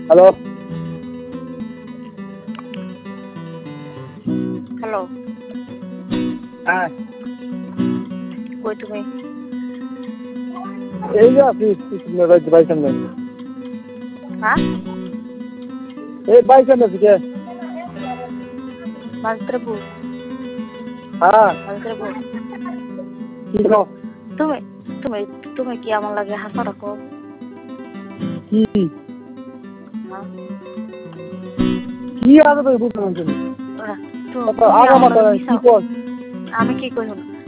Hello hello, হ্যাঁ কই তুমি? এই যে আছি বাইসান নাই হ্যাঁ, এই বাইসান আছি কে মালত্রবু হ্যাঁ মালত্রবু কি কও তুমি তুমি তুমি কি আমার লাগে হাসা রাখো? কি হ্যাঁ, কি আগে তো বুঝতে পারছি তো না তুমি আগা আমার মাথা লগে নাই কি মিশাও। কর আমি কি কই হন?